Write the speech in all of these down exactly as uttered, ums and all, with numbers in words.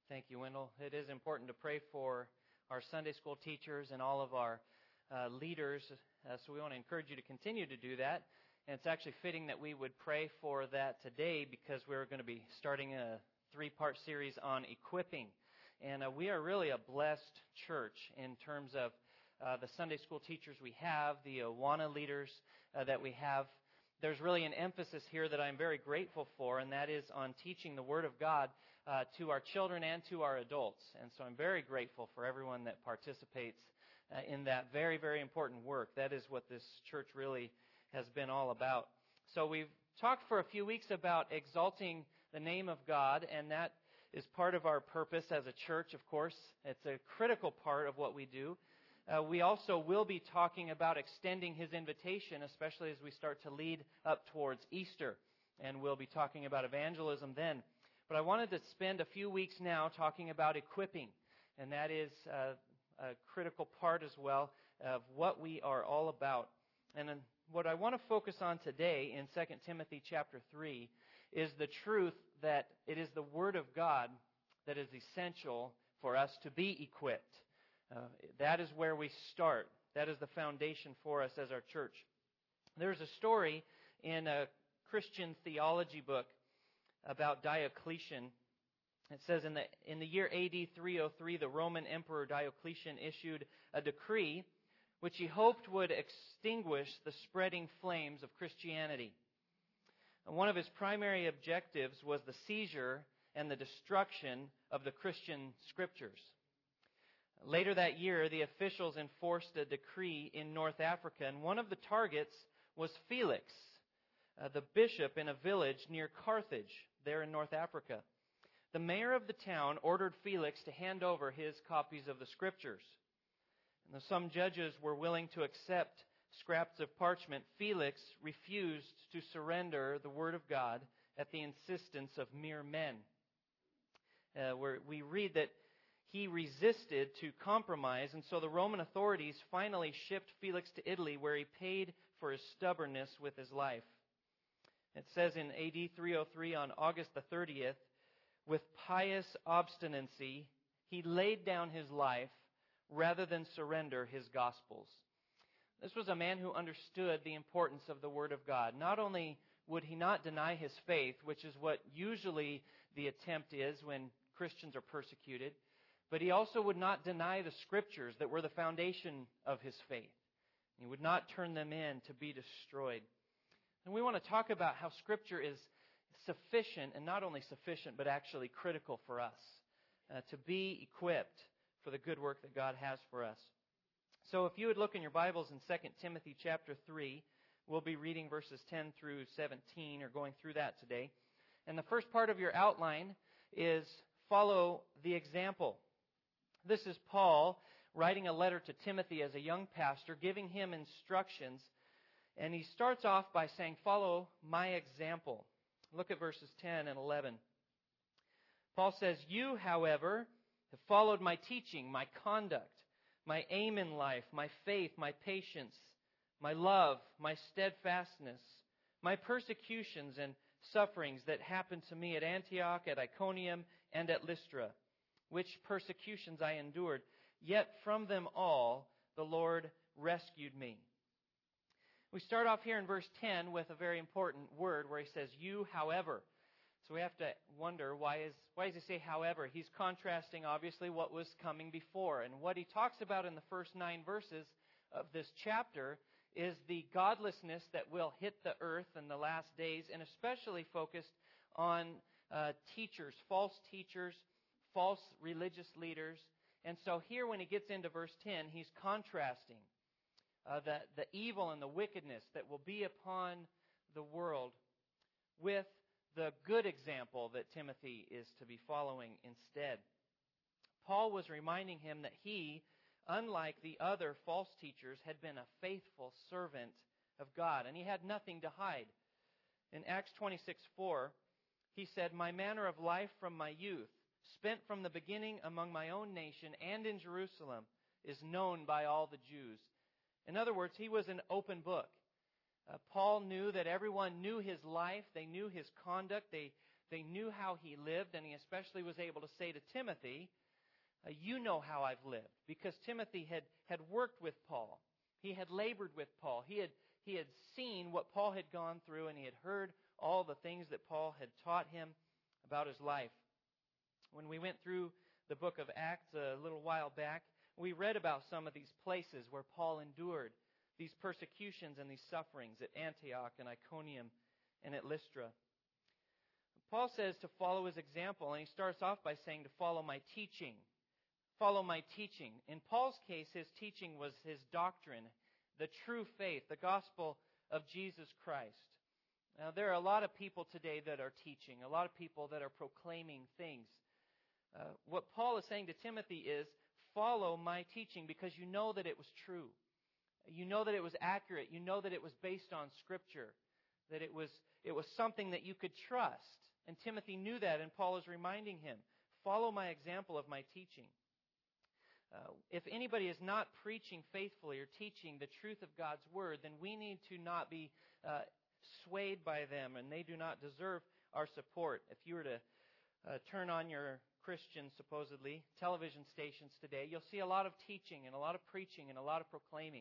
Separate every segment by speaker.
Speaker 1: Thank you, Wendell. It is important to pray for our Sunday school teachers and all of our uh, leaders, uh, so we want to encourage you to continue to do that. And it's actually fitting that we would pray for that today because we're going to be starting a three-part series on equipping. And uh, we are really a blessed church in terms of uh, the Sunday school teachers we have, the Awana leaders uh, that we have. There's really an emphasis here that I'm very grateful for, and that is on teaching the Word of God uh, to our children and to our adults. And so I'm very grateful for everyone that participates uh, in that very, very important work. That is what this church really has been all about. So we've talked for a few weeks about exalting the name of God, and that is part of our purpose as a church, of course. It's a critical part of what we do. Uh, we also will be talking about extending His invitation, especially as we start to lead up towards Easter. And we'll be talking about evangelism then. But I wanted to spend a few weeks now talking about equipping. And that is uh, a critical part as well of what we are all about. And then what I want to focus on today in Second Timothy chapter three is the truth that it is the Word of God that is essential for us to be equipped. Uh, that is where we start. That is the foundation for us as our church. There's a story in a Christian theology book about Diocletian. It says in the in the year A D three oh three, the Roman Emperor Diocletian issued a decree which he hoped would extinguish the spreading flames of Christianity. And one of his primary objectives was the seizure and the destruction of the Christian scriptures. Later that year, the officials enforced a decree in North Africa, and one of the targets was Felix, uh, the bishop in a village near Carthage, there in North Africa. The mayor of the town ordered Felix to hand over his copies of the Scriptures. And though some judges were willing to accept scraps of parchment, Felix refused to surrender the Word of God at the insistence of mere men. Uh, where we read that he resisted to compromise, and so the Roman authorities finally shipped Felix to Italy, where he paid for his stubbornness with his life. It says in A D three oh three, on August the thirtieth, with pious obstinacy, he laid down his life rather than surrender his Gospels. This was a man who understood the importance of the Word of God. Not only would he not deny his faith, which is what usually the attempt is when Christians are persecuted, but he also would not deny the Scriptures that were the foundation of his faith. He would not turn them in to be destroyed. And we want to talk about how Scripture is sufficient, and not only sufficient, but actually critical for us uh, to be equipped for the good work that God has for us. So if you would look in your Bibles in Second Timothy chapter three, we'll be reading verses ten through seventeen, or going through that today. And the first part of your outline is follow the example. This is Paul writing a letter to Timothy as a young pastor, giving him instructions. And he starts off by saying, follow my example. Look at verses ten and eleven. Paul says, you, however, have followed my teaching, my conduct, my aim in life, my faith, my patience, my love, my steadfastness, my persecutions and sufferings that happened to me at Antioch, at Iconium, and at Lystra, which persecutions I endured, yet from them all the Lord rescued me. We start off here in verse ten with a very important word where he says, you, however. So we have to wonder, why is why does he say however? He's contrasting, obviously, what was coming before. And what he talks about in the first nine verses of this chapter is the godlessness that will hit the earth in the last days, and especially focused on uh, teachers, false teachers, false religious leaders. And so here when he gets into verse ten, he's contrasting uh, the, the evil and the wickedness that will be upon the world with the good example that Timothy is to be following instead. Paul was reminding him that he, unlike the other false teachers, had been a faithful servant of God, and he had nothing to hide. In Acts twenty-six four, he said, my manner of life from my youth, spent from the beginning among my own nation and in Jerusalem, is known by all the Jews. In other words, he was an open book. Uh, Paul knew that everyone knew his life, they knew his conduct, they They knew how he lived, and he especially was able to say to Timothy, uh, you know how I've lived. Because Timothy had, had worked with Paul. He had labored with Paul. He had, he had seen what Paul had gone through, and he had heard all the things that Paul had taught him about his life. When we went through the book of Acts a little while back, we read about some of these places where Paul endured these persecutions and these sufferings at Antioch and Iconium and at Lystra. Paul says to follow his example, and he starts off by saying to follow my teaching. Follow my teaching. In Paul's case, his teaching was his doctrine, the true faith, the gospel of Jesus Christ. Now, there are a lot of people today that are teaching, a lot of people that are proclaiming things. Uh, what Paul is saying to Timothy is, follow my teaching because you know that it was true. You know that it was accurate. You know that it was based on Scripture, that it was, it was something that you could trust. And Timothy knew that, and Paul is reminding him, follow my example of my teaching. Uh, if anybody is not preaching faithfully or teaching the truth of God's Word, then we need to not be uh, swayed by them, and they do not deserve our support. If you were to uh, turn on your Christian, supposedly, television stations today, you'll see a lot of teaching and a lot of preaching and a lot of proclaiming.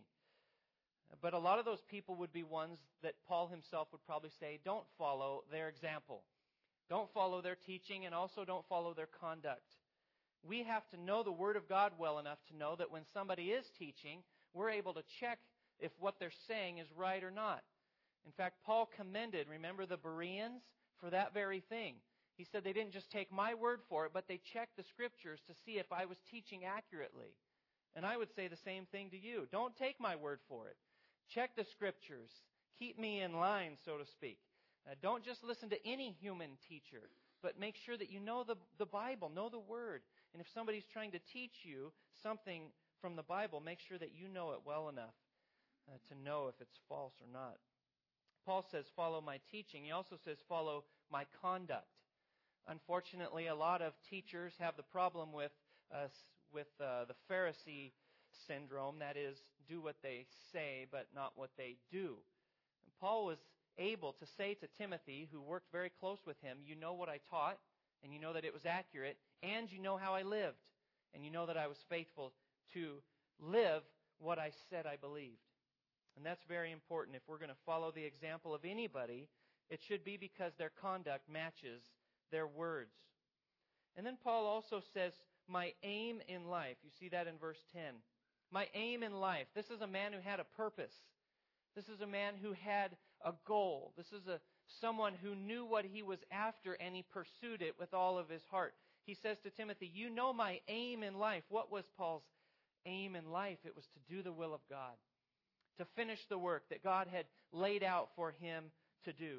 Speaker 1: But a lot of those people would be ones that Paul himself would probably say, don't follow their example. Don't follow their teaching, and also don't follow their conduct. We have to know the Word of God well enough to know that when somebody is teaching, we're able to check if what they're saying is right or not. In fact, Paul commended, remember the Bereans, for that very thing. He said they didn't just take my word for it, but they checked the Scriptures to see if I was teaching accurately. And I would say the same thing to you. Don't take my word for it. Check the Scriptures. Keep me in line, so to speak. Uh, don't just listen to any human teacher, but make sure that you know the, the Bible, know the Word. And if somebody's trying to teach you something from the Bible, make sure that you know it well enough uh, to know if it's false or not. Paul says, follow my teaching. He also says, follow my conduct. Unfortunately, a lot of teachers have the problem with uh, with uh, the Pharisee syndrome. That is, do what they say, but not what they do. And Paul was able to say to Timothy, who worked very close with him, you know what I taught, and you know that it was accurate, and you know how I lived, and you know that I was faithful to live what I said I believed. And that's very important. If we're going to follow the example of anybody, it should be because their conduct matches their words. And then Paul also says, my aim in life. You see that in verse ten. My aim in life. This is a man who had a purpose. This is a man who had a goal. This is a someone who knew what he was after, and he pursued it with all of his heart. He says to Timothy, you know my aim in life. What was Paul's aim in life? It was to do the will of God, to finish the work that God had laid out for him to do.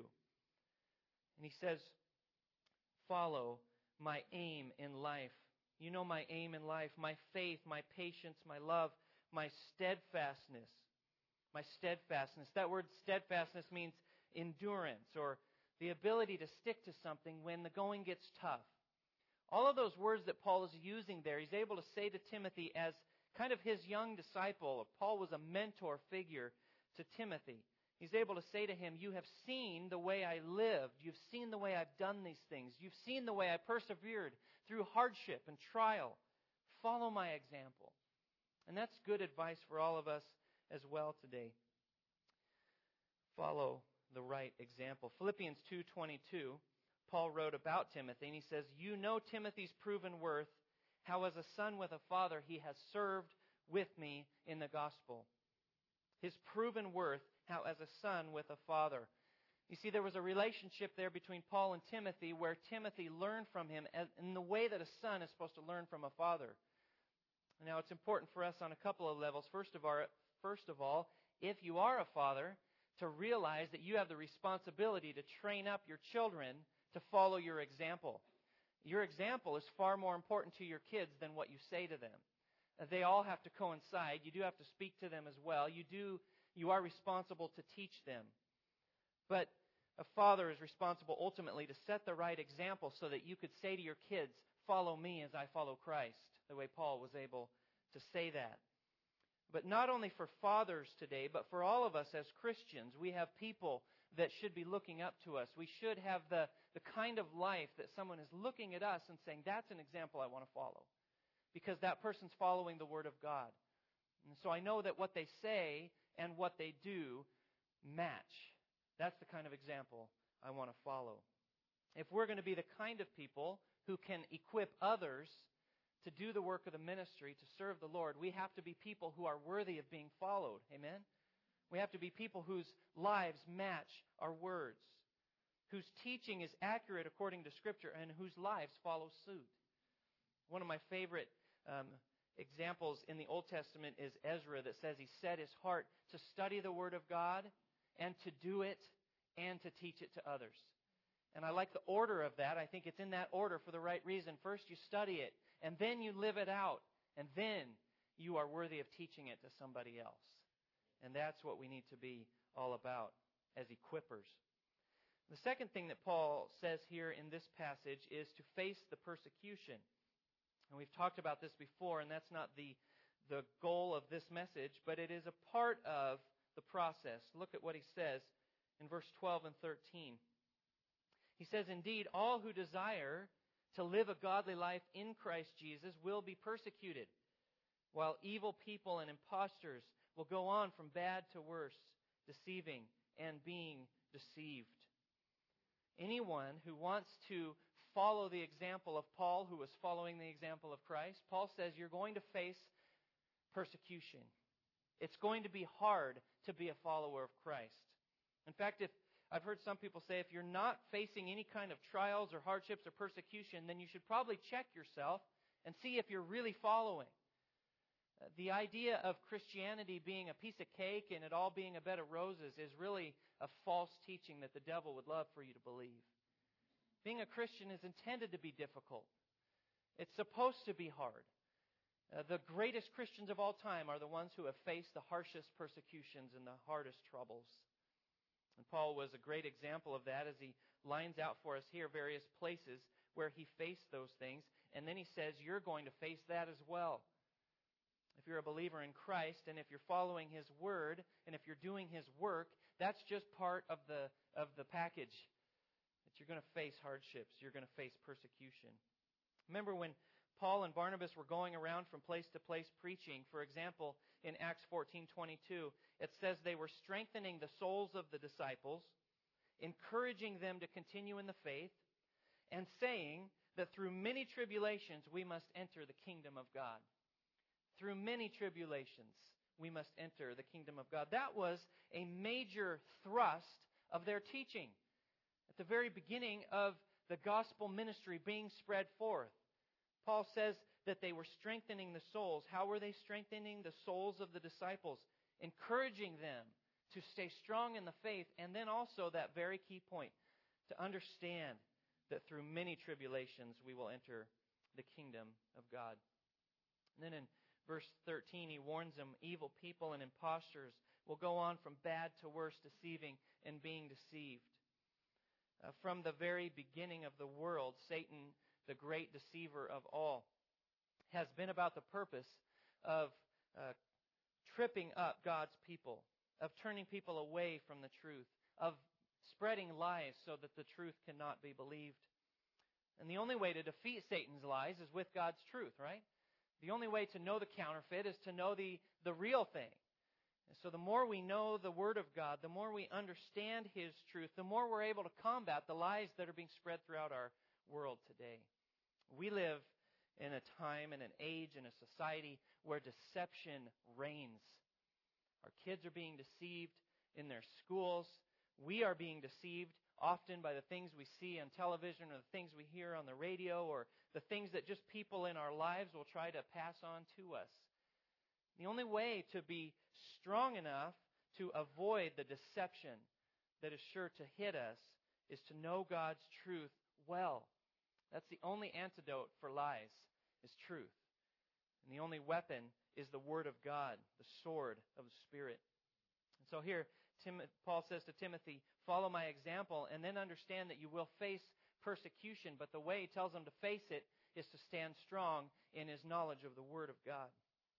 Speaker 1: And he says, follow my aim in life. You know my aim in life, my faith, my patience, my love, my steadfastness. My steadfastness. That word steadfastness means endurance, or the ability to stick to something when the going gets tough. All of those words that Paul is using there, he's able to say to Timothy as kind of his young disciple. Paul was a mentor figure to Timothy. He's able to say to him, you have seen the way I lived. You've seen the way I've done these things. You've seen the way I persevered through hardship and trial. Follow my example. And that's good advice for all of us as well today. Follow the right example. Philippians two twenty-two, Paul wrote about Timothy, and he says, you know Timothy's proven worth, how as a son with a father he has served with me in the gospel. His proven worth, how as a son with a father. You see, there was a relationship there between Paul and Timothy where Timothy learned from him in the way that a son is supposed to learn from a father. Now, it's important for us on a couple of levels. First of all, first of all, if you are a father, to realize that you have the responsibility to train up your children to follow your example. Your example is far more important to your kids than what you say to them. They all have to coincide. You do have to speak to them as well. You do. You are responsible to teach them. But a father is responsible ultimately to set the right example so that you could say to your kids, follow me as I follow Christ, the way Paul was able to say that. But not only for fathers today, but for all of us as Christians, we have people that should be looking up to us. We should have the, the kind of life that someone is looking at us and saying, that's an example I want to follow. Because that person's following the Word of God. And so I know that what they say and what they do match. That's the kind of example I want to follow. If we're going to be the kind of people who can equip others to do the work of the ministry, to serve the Lord, we have to be people who are worthy of being followed. Amen? We have to be people whose lives match our words, whose teaching is accurate according to Scripture, and whose lives follow suit. One of my favorite um, examples in the Old Testament is Ezra, that says he set his heart to study the Word of God and to do it and to teach it to others. And I like the order of that. I think it's in that order for the right reason. First you study it, and then you live it out, and then you are worthy of teaching it to somebody else. And that's what we need to be all about as equippers. The second thing that Paul says here in this passage is to face the persecution. And we've talked about this before, and that's not the, the goal of this message, but it is a part of the process. Look at what he says in verse twelve and thirteen. He says, "Indeed, all who desire to live a godly life in Christ Jesus will be persecuted, while evil people and impostors will go on from bad to worse, deceiving and being deceived." Anyone who wants to follow the example of Paul, who was following the example of Christ, Paul says you're going to face persecution. It's going to be hard to be a follower of Christ. In fact, if I've heard some people say if you're not facing any kind of trials or hardships or persecution, then you should probably check yourself and see if you're really following. Uh, the idea of Christianity being a piece of cake and it all being a bed of roses is really a false teaching that the devil would love for you to believe. Being a Christian is intended to be difficult. It's supposed to be hard. Uh, the greatest Christians of all time are the ones who have faced the harshest persecutions and the hardest troubles. And Paul was a great example of that as he lines out for us here various places where he faced those things. And then he says, you're going to face that as well. If you're a believer in Christ and if you're following His Word and if you're doing His work, that's just part of the, of the package. That you're going to face hardships. You're going to face persecution. Remember when Paul and Barnabas were going around from place to place preaching. For example, in Acts fourteen twenty-two, it says they were strengthening the souls of the disciples, encouraging them to continue in the faith, and saying that through many tribulations we must enter the kingdom of God. Through many tribulations we must enter the kingdom of God. That was a major thrust of their teaching at the very beginning of the gospel ministry being spread forth. Paul says that they were strengthening the souls. How were they strengthening the souls of the disciples? Encouraging them to stay strong in the faith. And then also that very key point, to understand that through many tribulations we will enter the kingdom of God. And then in verse thirteen, he warns them, evil people and impostors will go on from bad to worse, deceiving and being deceived. Uh, from the very beginning of the world, Satan, the great deceiver of all, has been about the purpose of uh, tripping up God's people, of turning people away from the truth, of spreading lies so that the truth cannot be believed. And the only way to defeat Satan's lies is with God's truth, right? The only way to know the counterfeit is to know the, the real thing. And so the more we know the Word of God, the more we understand His truth, the more we're able to combat the lies that are being spread throughout our world today. We live in a time and an age and a society where deception reigns. Our kids are being deceived in their schools. We are being deceived often by the things we see on television or the things we hear on the radio or the things that just people in our lives will try to pass on to us. The only way to be strong enough to avoid the deception that is sure to hit us is to know God's truth well. That's the only antidote for lies, is truth. And the only weapon is the Word of God, the sword of the Spirit. And so here, Tim, Paul says to Timothy, follow my example and then understand that you will face persecution. But the way he tells him to face it is to stand strong in his knowledge of the Word of God.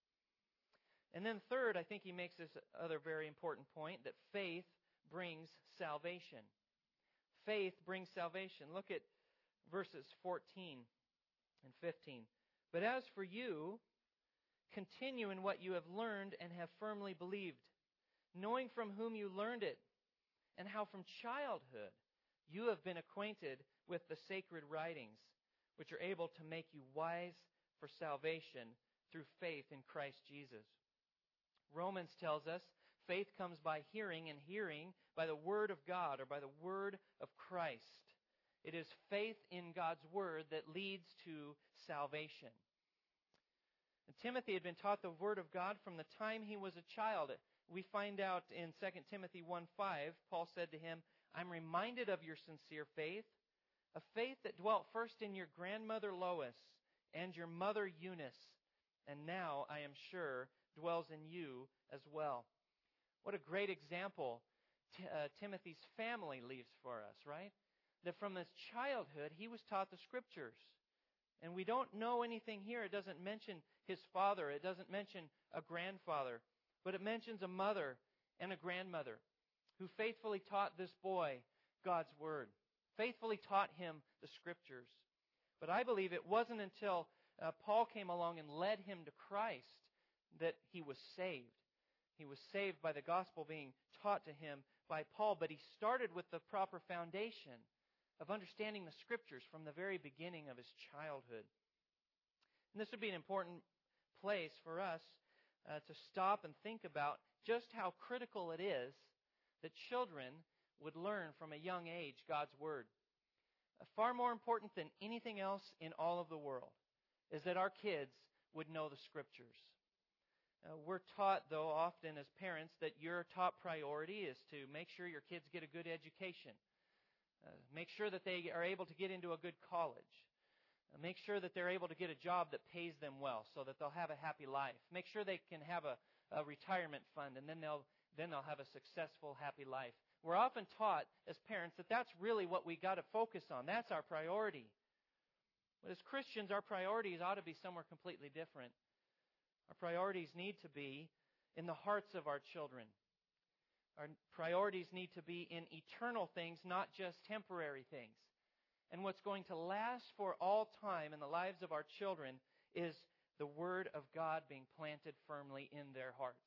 Speaker 1: And then third, I think he makes this other very important point, that faith brings salvation. faith brings salvation. Look at verses fourteen and fifteen. But as for you, continue in what you have learned and have firmly believed, knowing from whom you learned it, and how from childhood you have been acquainted with the sacred writings, which are able to make you wise for salvation through faith in Christ Jesus. Romans tells us faith comes by hearing, and hearing by the Word of God, or by the Word of Christ. It is faith in God's Word that leads to salvation. And Timothy had been taught the Word of God from the time he was a child. We find out in Second Timothy one five, Paul said to him, I'm reminded of your sincere faith, a faith that dwelt first in your grandmother Lois and your mother Eunice, and now, I am sure, dwells in you as well. What a great example T- uh, Timothy's family leaves for us, right? That from his childhood, he was taught the Scriptures. And we don't know anything here. It doesn't mention his father. It doesn't mention a grandfather. But it mentions a mother and a grandmother who faithfully taught this boy God's Word, faithfully taught him the Scriptures. But I believe it wasn't until uh, Paul came along and led him to Christ that he was saved. He was saved by the gospel being taught to him by Paul, but he started with the proper foundation of understanding the Scriptures from the very beginning of his childhood. And this would be an important place for us uh, to stop and think about just how critical it is that children would learn from a young age God's Word. Uh, far more important than anything else in all of the world is that our kids would know the Scriptures. Uh, we're taught, though, often as parents that your top priority is to make sure your kids get a good education. Uh, make sure that they are able to get into a good college. Uh, make sure that they're able to get a job that pays them well so that they'll have a happy life. Make sure they can have a, a retirement fund, and then they'll then they'll have a successful, happy life. We're often taught as parents that that's really what we got to focus on. That's our priority. But as Christians, our priorities ought to be somewhere completely different. Our priorities need to be in the hearts of our children. Our priorities need to be in eternal things, not just temporary things. And what's going to last for all time in the lives of our children is the Word of God being planted firmly in their hearts.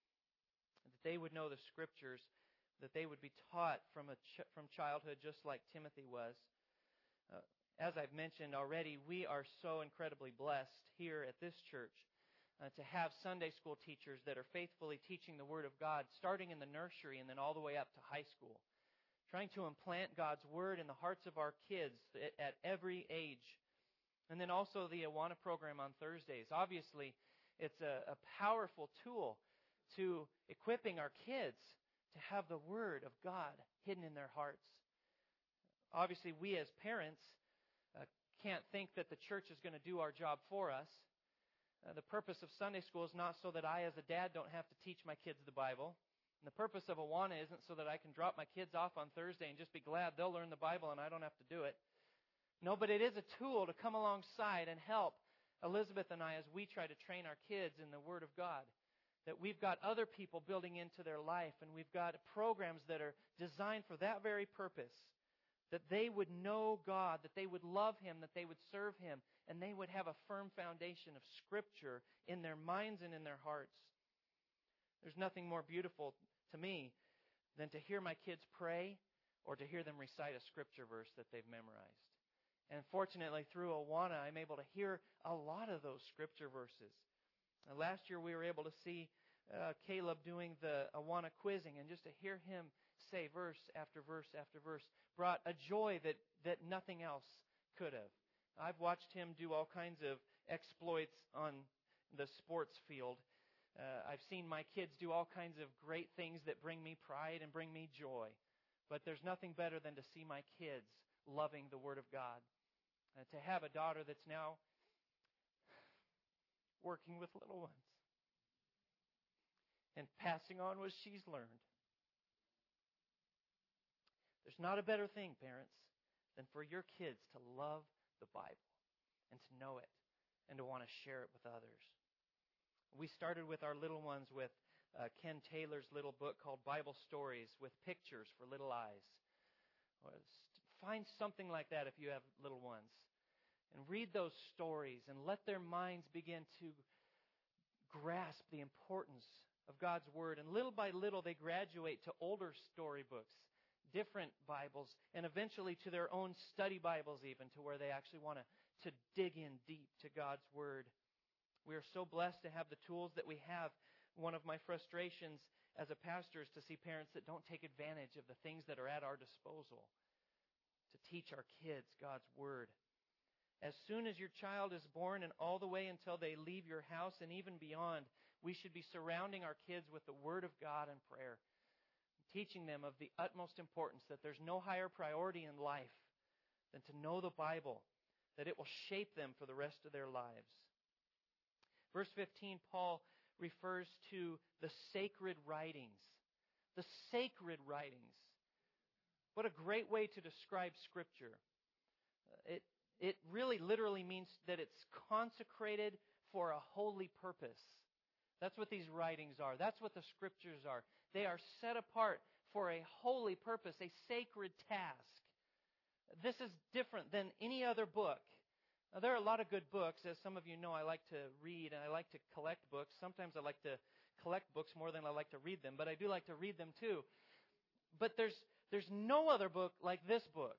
Speaker 1: That they would know the Scriptures, that they would be taught from a ch- from childhood just like Timothy was. Uh, as I've mentioned already, we are so incredibly blessed here at this church uh, to have Sunday school teachers that are faithfully teaching the Word of God, starting in the nursery and then all the way up to high school, trying to implant God's Word in the hearts of our kids at, at every age. And then also the Awana program on Thursdays. Obviously, it's a, a powerful tool to equipping our kids to have the Word of God hidden in their hearts. Obviously, we as parents uh, can't think that the church is going to do our job for us. Uh, the purpose of Sunday school is not so that I as a dad don't have to teach my kids the Bible. And the purpose of Awana isn't so that I can drop my kids off on Thursday and just be glad they'll learn the Bible and I don't have to do it. No, but it is a tool to come alongside and help Elizabeth and I as we try to train our kids in the Word of God. That we've got other people building into their life, and we've got programs that are designed for that very purpose. That they would know God, that they would love Him, that they would serve Him, and they would have a firm foundation of Scripture in their minds and in their hearts. There's nothing more beautiful to me than to hear my kids pray or to hear them recite a Scripture verse that they've memorized. And fortunately, through Awana, I'm able to hear a lot of those Scripture verses. Uh, last year, we were able to see uh, Caleb doing the Awana quizzing, and just to hear him say verse after verse after verse brought a joy that, that nothing else could have. I've watched him do all kinds of exploits on the sports field. Uh, I've seen my kids do all kinds of great things that bring me pride and bring me joy. But there's nothing better than to see my kids loving the Word of God. Uh, to have a daughter that's now working with little ones and passing on what she's learned. There's not a better thing, parents, than for your kids to love the Bible and to know it and to want to share it with others. We started with our little ones with uh, Ken Taylor's little book called Bible Stories with Pictures for Little Eyes. find something like that if you have little ones. And read those stories and let their minds begin to grasp the importance of God's Word. And little by little they graduate to older storybooks, different Bibles, and eventually to their own study Bibles even, to where they actually want to, to dig in deep to God's Word. We are so blessed to have the tools that we have. One of my frustrations as a pastor is to see parents that don't take advantage of the things that are at our disposal to teach our kids God's Word. As soon as your child is born and all the way until they leave your house and even beyond, we should be surrounding our kids with the Word of God and prayer, teaching them of the utmost importance that there's no higher priority in life than to know the Bible, that it will shape them for the rest of their lives. Verse fifteen, Paul refers to the sacred writings. The sacred writings. What a great way to describe Scripture. It It really literally means that it's consecrated for a holy purpose. That's what these writings are. That's what the Scriptures are. They are set apart for a holy purpose, a sacred task. This is different than any other book. Now, there are a lot of good books. As some of you know, I like to read and I like to collect books. Sometimes I like to collect books more than I like to read them, but I do like to read them too. But there's there's no other book like this book.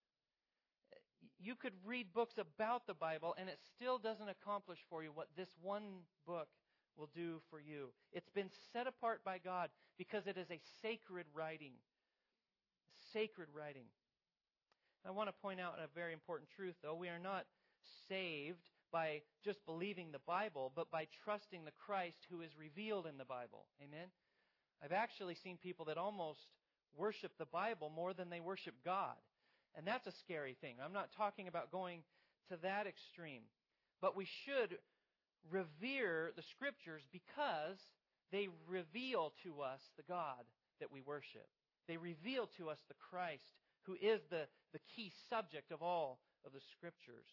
Speaker 1: You could read books about the Bible, and it still doesn't accomplish for you what this one book will do for you. It's been set apart by God because it is a sacred writing. Sacred writing. I want to point out a very important truth, though. We are not saved by just believing the Bible, but by trusting the Christ who is revealed in the Bible. Amen? I've actually seen people that almost worship the Bible more than they worship God. And that's a scary thing. I'm not talking about going to that extreme. But we should revere the Scriptures because they reveal to us the God that we worship. They reveal to us the Christ who is the, the key subject of all of the Scriptures.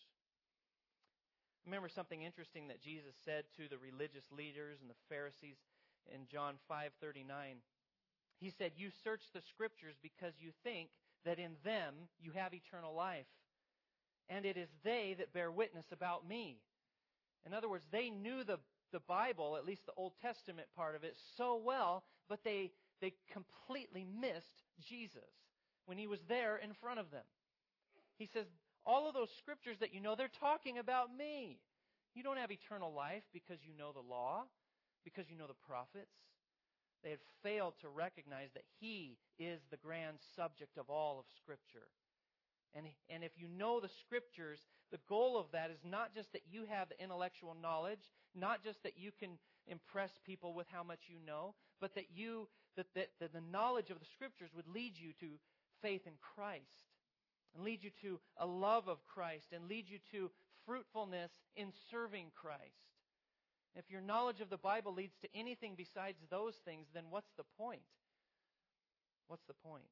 Speaker 1: Remember something interesting that Jesus said to the religious leaders and the Pharisees in John five thirty-nine. He said, "You search the Scriptures because you think that in them you have eternal life. And it is they that bear witness about me." In other words, they knew the, the Bible, at least the Old Testament part of it, so well, but they, they completely missed Jesus when He was there in front of them. He says, all of those Scriptures that you know, they're talking about me. You don't have eternal life because you know the law, because you know the prophets. They had failed to recognize that He is the grand subject of all of Scripture. And, and if you know the Scriptures, the goal of that is not just that you have the intellectual knowledge, not just that you can impress people with how much you know, but that you that, that, that the knowledge of the Scriptures would lead you to faith in Christ, and lead you to a love of Christ, and lead you to fruitfulness in serving Christ. If your knowledge of the Bible leads to anything besides those things, then what's the point? What's the point?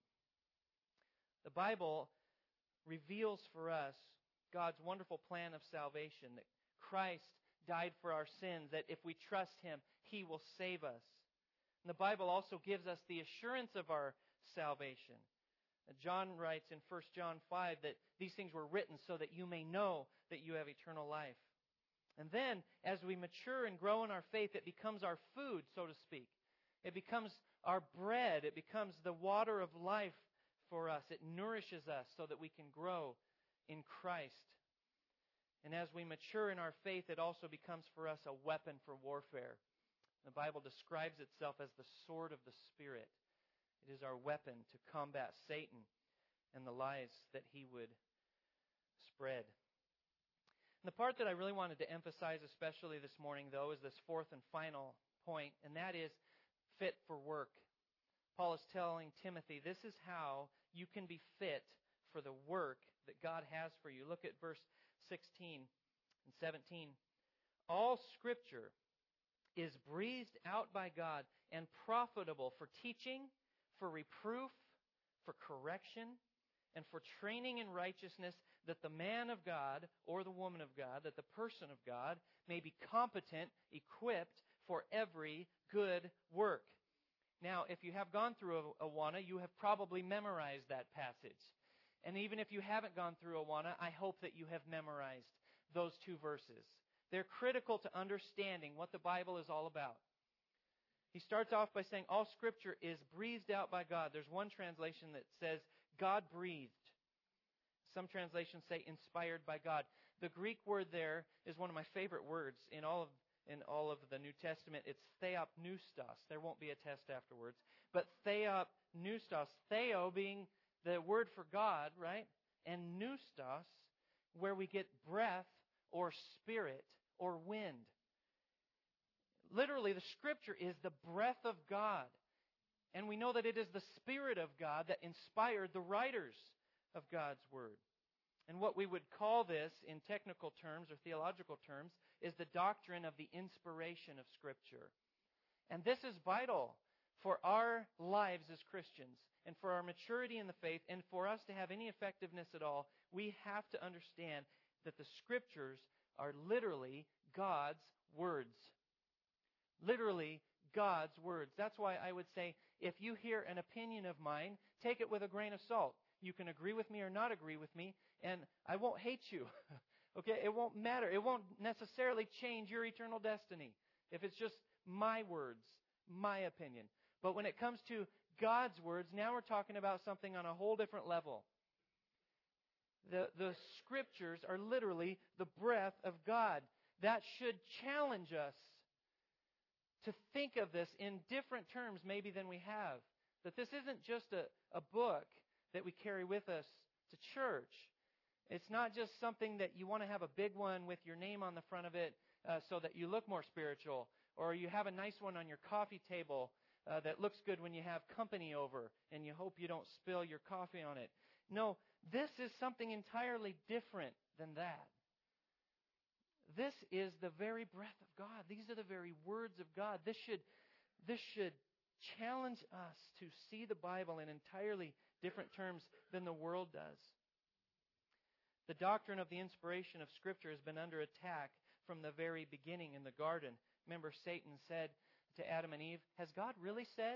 Speaker 1: The Bible reveals for us God's wonderful plan of salvation, that Christ died for our sins, that if we trust Him, He will save us. And the Bible also gives us the assurance of our salvation. John writes in First John five that these things were written so that you may know that you have eternal life. And then, as we mature and grow in our faith, it becomes our food, so to speak. It becomes our bread. It becomes the water of life for us. It nourishes us so that we can grow in Christ. And as we mature in our faith, it also becomes for us a weapon for warfare. The Bible describes itself as the sword of the Spirit. It is our weapon to combat Satan and the lies that he would spread. And the part that I really wanted to emphasize especially this morning, though, is this fourth and final point, and that is fit for work. Paul is telling Timothy, this is how you can be fit for the work that God has for you. Look at verse sixteen and seventeen. All Scripture is breathed out by God and profitable for teaching, for reproof, for correction, and for training in righteousness, that the man of God or the woman of God, that the person of God may be competent, equipped for every good work. Now, if you have gone through Awana, you have probably memorized that passage. And even if you haven't gone through Awana, I hope that you have memorized those two verses. They're critical to understanding what the Bible is all about. He starts off by saying all Scripture is breathed out by God. There's one translation that says God breathed. Some translations say inspired by God. The Greek word there is one of my favorite words in all of in all of the New Testament. It's theopneustos. There won't be a test afterwards. But theopneustos, theo being the word for God, right? And neustos, where we get breath or spirit or wind. Literally, the Scripture is the breath of God. And we know that it is the Spirit of God that inspired the writers of God's Word. And what we would call this, in technical terms or theological terms, is the doctrine of the inspiration of Scripture. And this is vital for our lives as Christians and for our maturity in the faith, and for us to have any effectiveness at all. We have to understand that the Scriptures are literally God's words. Literally God's words. That's why I would say, if you hear an opinion of mine, take it with a grain of salt. You can agree with me or not agree with me, and I won't hate you. Okay? It won't matter. It won't necessarily change your eternal destiny if it's just my words, my opinion. But when it comes to God's words, now we're talking about something on a whole different level. The, the Scriptures are literally the breath of God. That should challenge us to think of this in different terms maybe than we have. That this isn't just a, a book that we carry with us to church. It's not just something that you want to have a big one with your name on the front of it uh, so that you look more spiritual. Or you have a nice one on your coffee table uh, that looks good when you have company over and you hope you don't spill your coffee on it. No, this is something entirely different than that. This is the very breath of God. These are the very words of God. This should, this should challenge us to see the Bible in entirely different terms than the world does. The doctrine of the inspiration of Scripture has been under attack from the very beginning in the garden. Remember, Satan said to Adam and Eve, "Has God really said?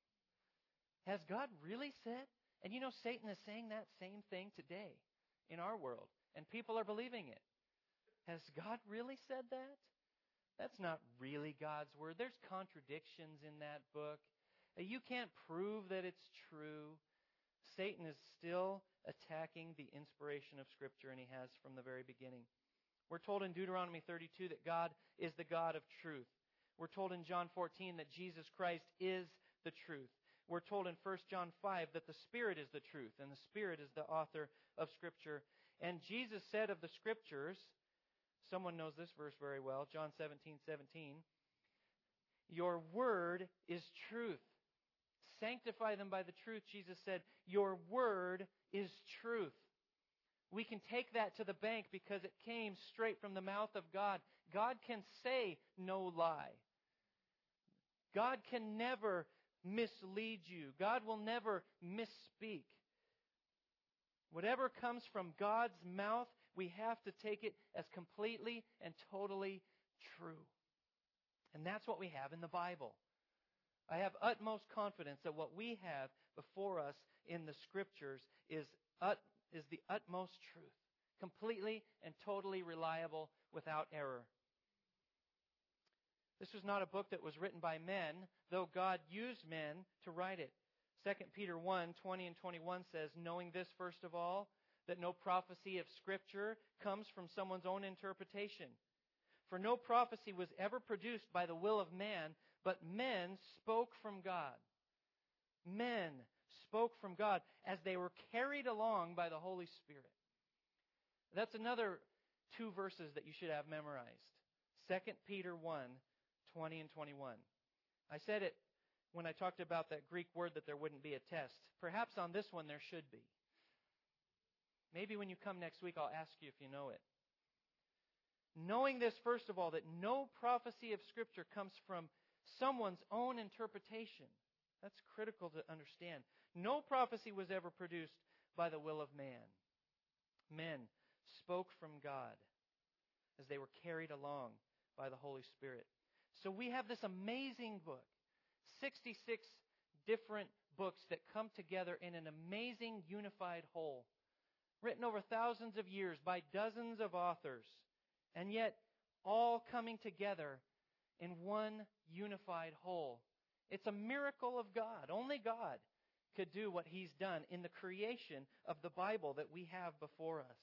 Speaker 1: Has God really said?" And you know, Satan is saying that same thing today in our world, and people are believing it. Has God really said that? That's not really God's Word. There's contradictions in that book. You can't prove that it's true. Satan is still attacking the inspiration of Scripture, and he has from the very beginning. We're told in Deuteronomy thirty-two that God is the God of truth. We're told in John fourteen that Jesus Christ is the truth. We're told in First John five that the Spirit is the truth, and the Spirit is the author of Scripture. And Jesus said of the Scriptures, someone knows this verse very well, John seventeen seventeen, "Your word is truth. Sanctify them by the truth," Jesus said. Your word is truth. We can take that to the bank because it came straight from the mouth of God. God can say no lie. God can never mislead you. God will never misspeak. Whatever comes from God's mouth, we have to take it as completely and totally true. And that's what we have in the Bible. I have utmost confidence that what we have before us in the Scriptures is ut, is the utmost truth. Completely and totally reliable, without error. This was not a book that was written by men, though God used men to write it. Second Peter one, twenty and twenty-one says, "Knowing this first of all, that no prophecy of Scripture comes from someone's own interpretation. For no prophecy was ever produced by the will of man, but men spoke from God." Men spoke from God as they were carried along by the Holy Spirit. That's another two verses that you should have memorized. Second Peter one, twenty and twenty-one. I said it when I talked about that Greek word that there wouldn't be a test. Perhaps on this one there should be. Maybe when you come next week I'll ask you if you know it. Knowing this, first of all, that no prophecy of Scripture comes from someone's own interpretation. That's critical to understand. No prophecy was ever produced by the will of man. Men spoke from God as they were carried along by the Holy Spirit. So we have this amazing book, sixty-six different books that come together in an amazing unified whole. written over thousands of years by dozens of authors, and yet all coming together in one unified whole. It's a miracle of God. Only God could do what He's done in the creation of the Bible that we have before us.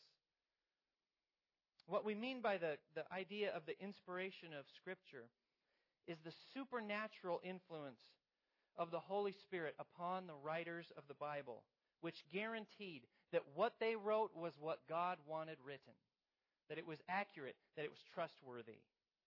Speaker 1: What we mean by the, the idea of the inspiration of Scripture is the supernatural influence of the Holy Spirit upon the writers of the Bible, which guaranteed that what they wrote was what God wanted written, that it was accurate, that it was trustworthy.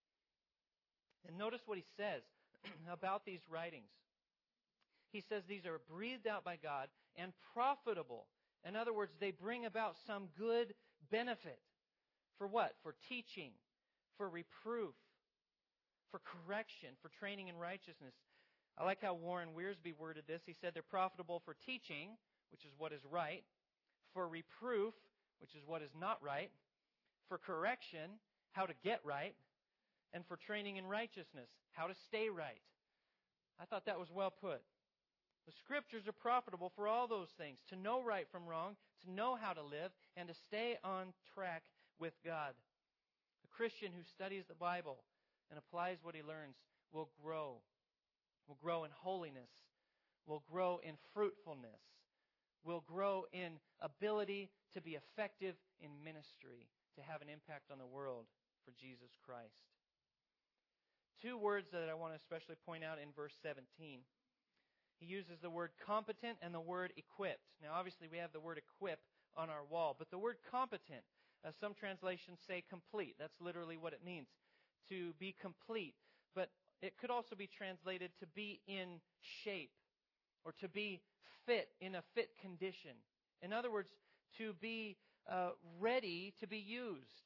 Speaker 1: And notice what he says about these writings. He says these are breathed out by God and profitable. In other words, they bring about some good benefit. For what? For teaching, for reproof, for correction, for training in righteousness. I like how Warren Wiersbe worded this. He said they're profitable for teaching, which is what is right, for reproof, which is what is not right, for correction, how to get right, and for training in righteousness, how to stay right. I thought that was well put. The Scriptures are profitable for all those things, to know right from wrong, to know how to live, and to stay on track with God. A Christian who studies the Bible and applies what he learns will grow. Will grow in holiness. Will grow in fruitfulness. Will grow in ability to be effective in ministry, to have an impact on the world for Jesus Christ. Two words that I want to especially point out in verse seventeen. He uses the word competent and the word equipped. Now, obviously, we have the word equip on our wall, but the word competent, uh, some translations say complete. That's literally what it means, to be complete. But it could also be translated to be in shape or to be fit, in a fit condition. In other words, to be uh, ready to be used,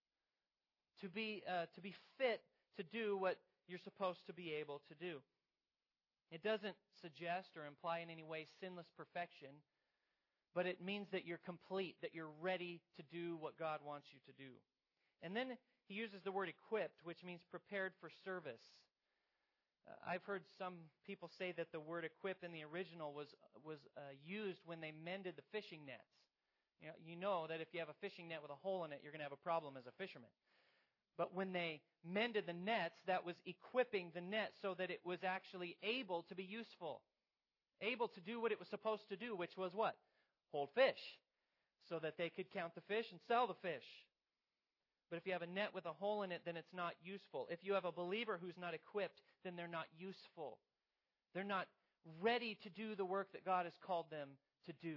Speaker 1: to be uh, to be fit to do what you're supposed to be able to do. It doesn't suggest or imply in any way sinless perfection, but it means that you're complete, that you're ready to do what God wants you to do. And then he uses the word equipped, which means prepared for service. Uh, I've heard some people say that the word equip in the original was was uh, used when they mended the fishing nets. You know, you know that if you have a fishing net with a hole in it, you're going to have a problem as a fisherman. But when they mended the nets, that was equipping the net so that it was actually able to be useful. Able to do what it was supposed to do, which was what? Hold fish. So that they could count the fish and sell the fish. But if you have a net with a hole in it, then it's not useful. If you have a believer who's not equipped, then they're not useful. They're not ready to do the work that God has called them to do.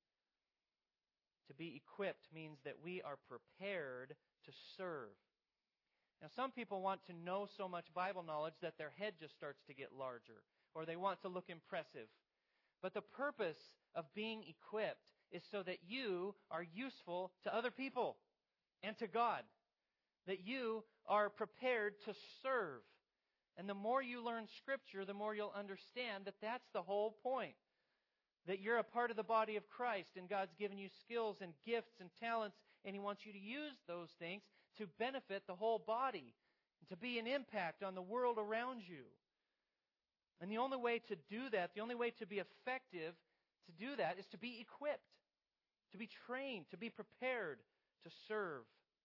Speaker 1: To be equipped means that we are prepared to serve. Now, some people want to know so much Bible knowledge that their head just starts to get larger, or they want to look impressive. But the purpose of being equipped is so that you are useful to other people and to God, that you are prepared to serve. And the more you learn Scripture, the more you'll understand that that's the whole point. That you're a part of the body of Christ, and God's given you skills and gifts and talents, and He wants you to use those things to benefit the whole body, and to be an impact on the world around you. And the only way to do that, the only way to be effective to do that, is to be equipped, to be trained, to be prepared to serve.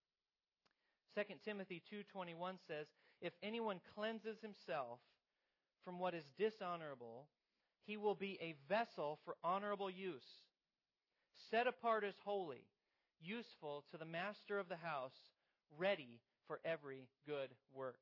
Speaker 1: Second Timothy two twenty-one says, "If anyone cleanses himself from what is dishonorable, he will be a vessel for honorable use, set apart as holy, useful to the master of the house, ready for every good work."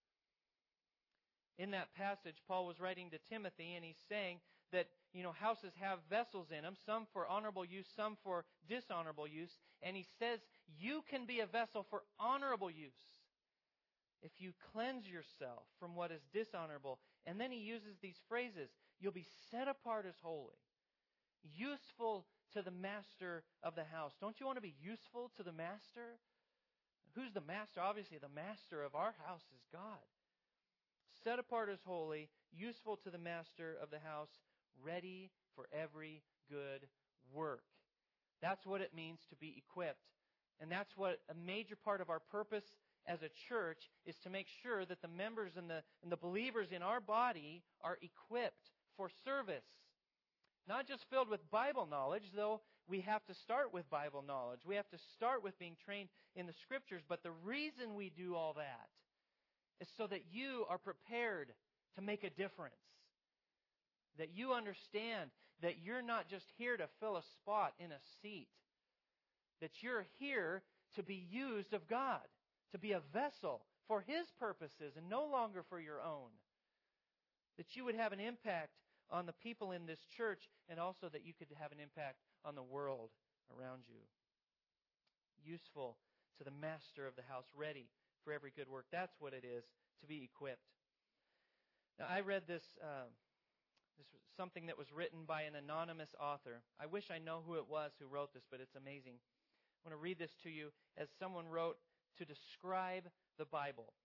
Speaker 1: In that passage, Paul was writing to Timothy, and he's saying that, you know, houses have vessels in them, some for honorable use, some for dishonorable use. And he says you can be a vessel for honorable use if you cleanse yourself from what is dishonorable. And then he uses these phrases. You'll be set apart as holy, useful to the master of the house. Don't you want to be useful to the master? Who's the master? Obviously, the master of our house is God. Set apart as holy, useful to the master of the house, ready for every good work. That's what it means to be equipped. And that's what a major part of our purpose as a church is, to make sure that the members and the, and the believers in our body are equipped for service. Not just filled with Bible knowledge, though we have to start with Bible knowledge. We have to start with being trained in the Scriptures. But the reason we do all that is so that you are prepared to make a difference. That you understand that you're not just here to fill a spot in a seat. That you're here to be used of God, to be a vessel for His purposes and no longer for your own. That you would have an impact on the people in this church, and also that you could have an impact on the world around you. Useful to the master of the house, ready for every good work. That's what it is to be equipped. Now, I read this, uh, this was something that was written by an anonymous author. I wish I know who it was who wrote this, but it's amazing. I want to read this to you as someone wrote to describe the Bible.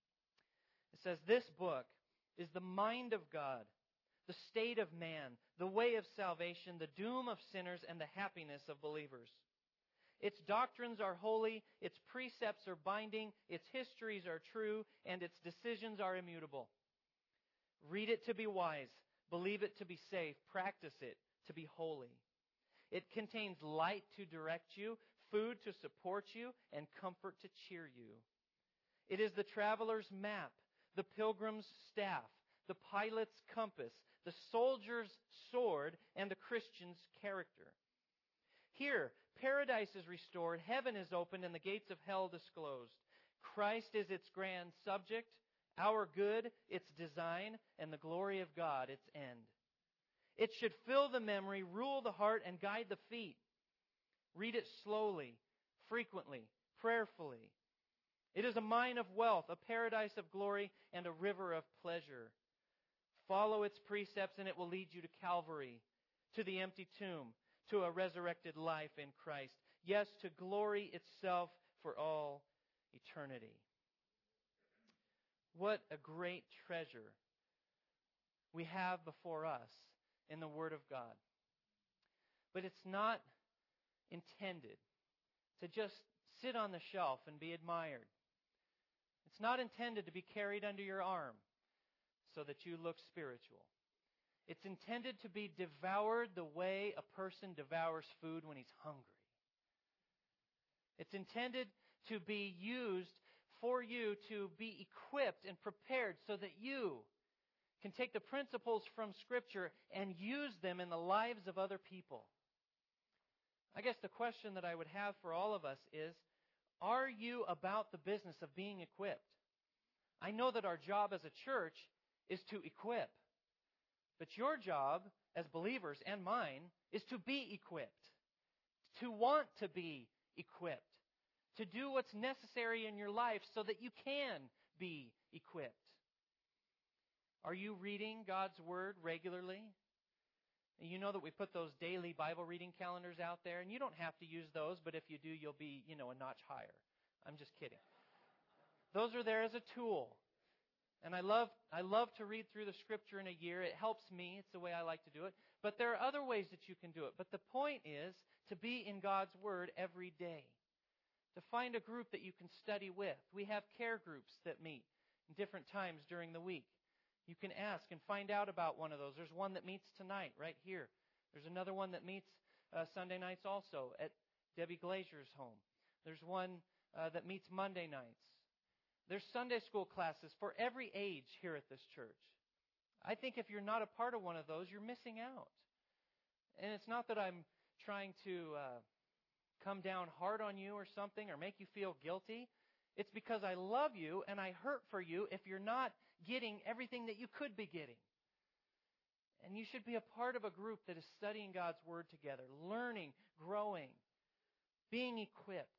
Speaker 1: It says, "This book is the mind of God, the state of man, the way of salvation, the doom of sinners, and the happiness of believers. Its doctrines are holy, its precepts are binding, its histories are true, and its decisions are immutable. Read it to be wise, believe it to be safe, practice it to be holy. It contains light to direct you, food to support you, and comfort to cheer you. It is the traveler's map, the pilgrim's staff, the pilot's compass, the soldier's sword, and the Christian's character. Here, paradise is restored, heaven is opened, and the gates of hell disclosed. Christ is its grand subject, our good, its design, and the glory of God, its end. It should fill the memory, rule the heart, and guide the feet. Read it slowly, frequently, prayerfully. It is a mine of wealth, a paradise of glory, and a river of pleasure. Follow its precepts, and it will lead you to Calvary, to the empty tomb, to a resurrected life in Christ. Yes, to glory itself for all eternity." What a great treasure we have before us in the Word of God. But it's not intended to just sit on the shelf and be admired. It's not intended to be carried under your arm so that you look spiritual. It's intended to be devoured the way a person devours food when he's hungry. It's intended to be used for you to be equipped and prepared so that you can take the principles from Scripture and use them in the lives of other people. I guess the question that I would have for all of us is, are you about the business of being equipped? I know that our job as a church is to equip. But your job as believers and mine is to be equipped. To want to be equipped. To do what's necessary in your life so that you can be equipped. Are you reading God's Word regularly? And you know that we put those daily Bible reading calendars out there, and you don't have to use those, but if you do, you'll be, you know, a notch higher. I'm just kidding. Those are there as a tool. And I love I love to read through the Scripture in a year. It helps me. It's the way I like to do it. But there are other ways that you can do it. But the point is to be in God's Word every day. To find a group that you can study with. We have care groups that meet in different times during the week. You can ask and find out about one of those. There's one that meets tonight right here. There's another one that meets uh, Sunday nights also at Debbie Glazier's home. There's one uh, that meets Monday nights. There's Sunday school classes for every age here at this church. I think if you're not a part of one of those, you're missing out. And it's not that I'm trying to uh, come down hard on you or something or make you feel guilty. It's because I love you and I hurt for you if you're not getting everything that you could be getting. And you should be a part of a group that is studying God's Word together, learning, growing, being equipped.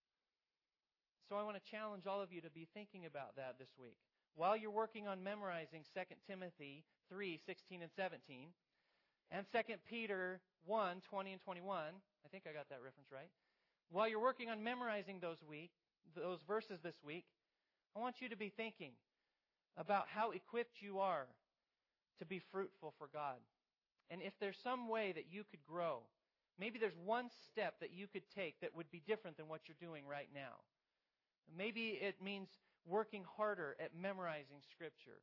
Speaker 1: So I want to challenge all of you to be thinking about that this week. While you're working on memorizing Second Timothy three, sixteen and seventeen, and Second Peter one, twenty and twenty-one, I think I got that reference right. While you're working on memorizing those week, those verses this week, I want you to be thinking about how equipped you are to be fruitful for God. And if there's some way that you could grow, maybe there's one step that you could take that would be different than what you're doing right now. Maybe it means working harder at memorizing Scripture.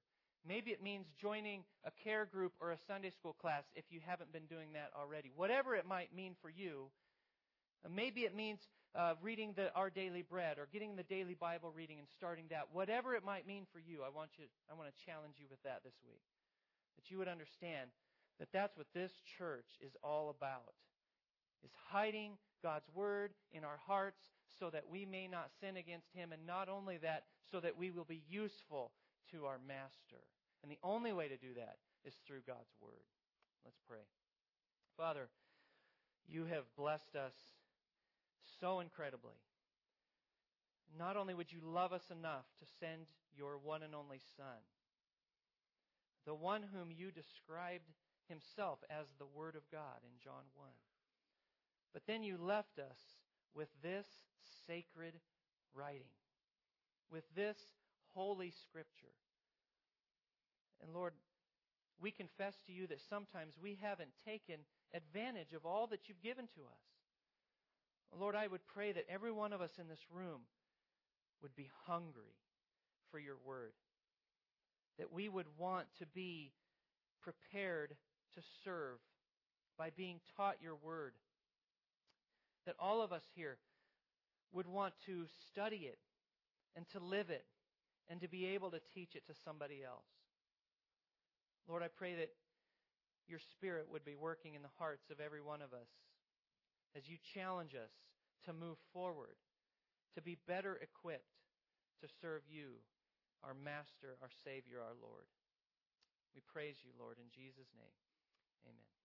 Speaker 1: Maybe it means joining a care group or a Sunday school class if you haven't been doing that already. Whatever it might mean for you, maybe it means uh, reading the Our Daily Bread or getting the daily Bible reading and starting that. Whatever it might mean for you, I want you. I want to challenge you with that this week. That you would understand that that's what this church is all about. Is hiding God's Word in our hearts so that we may not sin against Him. And not only that, so that we will be useful to our Master. And the only way to do that is through God's Word. Let's pray. Father, you have blessed us so incredibly. Not only would you love us enough to send your one and only Son, the one whom you described Himself as the Word of God in John one, but then you left us with this sacred writing, with this Holy Scripture. And Lord, we confess to you that sometimes we haven't taken advantage of all that you've given to us. Lord, I would pray that every one of us in this room would be hungry for your word. That we would want to be prepared to serve by being taught your word. That all of us here would want to study it and to live it and to be able to teach it to somebody else. Lord, I pray that your Spirit would be working in the hearts of every one of us as you challenge us to move forward, to be better equipped to serve you, our Master, our Savior, our Lord. We praise you, Lord, in Jesus' name. Amen.